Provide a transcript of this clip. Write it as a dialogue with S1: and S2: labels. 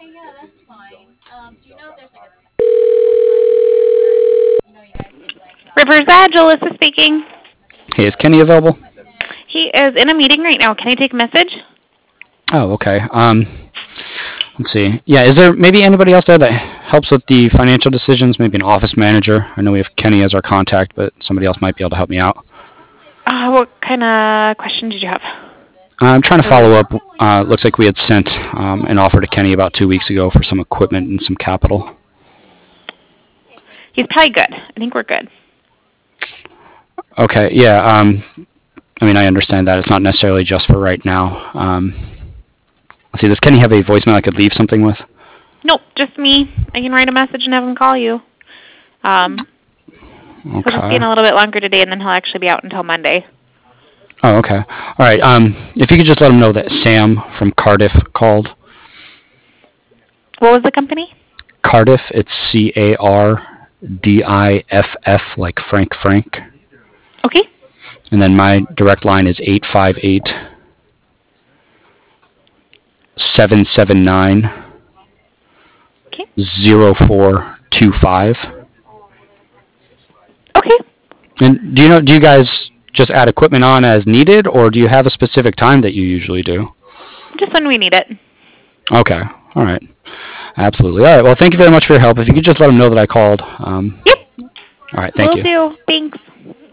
S1: Rivers Edge, Alyssa speaking.
S2: Hey, is Kenny available?
S1: He is in a meeting right now. Can I take a message?
S2: Oh, okay. Let's see. Yeah, is there maybe anybody else there that helps with the financial decisions? Maybe an office manager? I know we have Kenny as our contact, but somebody else might be able to help me out.
S1: What kind of question did you have?
S2: I'm trying to follow up. Looks like we had sent an offer to Kenny about 2 weeks ago for some equipment and some capital.
S1: He's probably good. I think we're good.
S2: Okay, yeah. I mean, I understand that. It's not necessarily just for right now. Let's see, does Kenny have a voicemail I could leave something with?
S1: Nope, just me. I can write a message and have him call you. He'll just be in a little bit longer today, and then he'll actually be out until Monday.
S2: Oh, okay. All right. If you could just let him know that Sam from Cardiff called.
S1: What was the company?
S2: Cardiff. It's Cardiff, like Frank.
S1: Okay.
S2: And then my direct line is 858 779 0425.
S1: Okay.
S2: And do you guys just add equipment on as needed, or do you have a specific time that you usually do?
S1: Just when we need it.
S2: Okay. All right. Absolutely. All right. Well, thank you very much for your help. If you could just let them know that I called.
S1: Yep.
S2: All right. Thank you.
S1: Will do. Thanks.